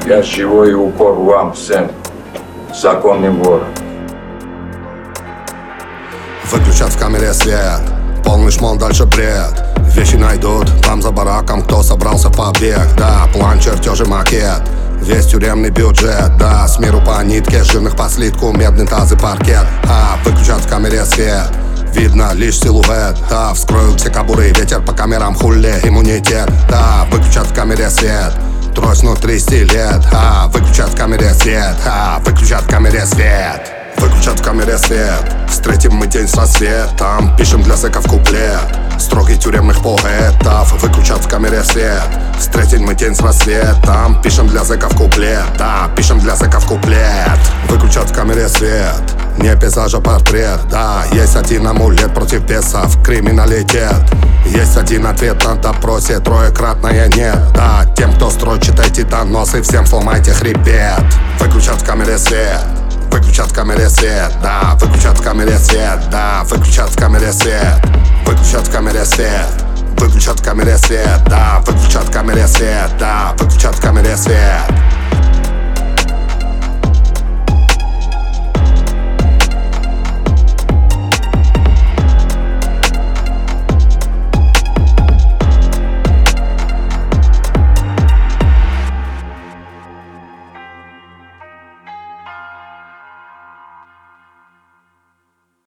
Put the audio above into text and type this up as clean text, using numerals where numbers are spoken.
для чего и упор вам, сын, законный ворон. Выключат в камере свет, полный шмон, дальше бред. Вещи найдут там за бараком, кто собрался в побег. Да, план, чертежи, макет, весь тюремный бюджет. Да, с миру по нитке, жирных по слитку, медный таз и паркет. Выключат в камере свет, видно лишь силуэт. Да, вскроют все кобуры, ветер по камерам, хуле, иммунитет. Да, выключат в камере свет, трость внутри стилет. Выключат в камере свет, выключат в камере свет. Выключат в камере свет, встретим мы день с рассветом. Пишем для зэков куплет, строгий тюремных поэтов. Выключат в камере свет, встретим мы день с рассветом. Пишем для зэков куплет, да, пишем для зэков куплет. Выключат в камере свет, не пейзаж, а портрет. Да, есть один амулет против бесов, криминалитет. Есть один ответ на допросе, троекратное нет. Да, тем, кто строит, читайте доносы, всем сломайте хребет. Выключат в камере свет, выключат в камере свет, да, выключат в камере свет, да, выключат в камере свет, выключат в камере свет, выключат в камере свет, да, выключат в камере свет, да, выключат в камере свет.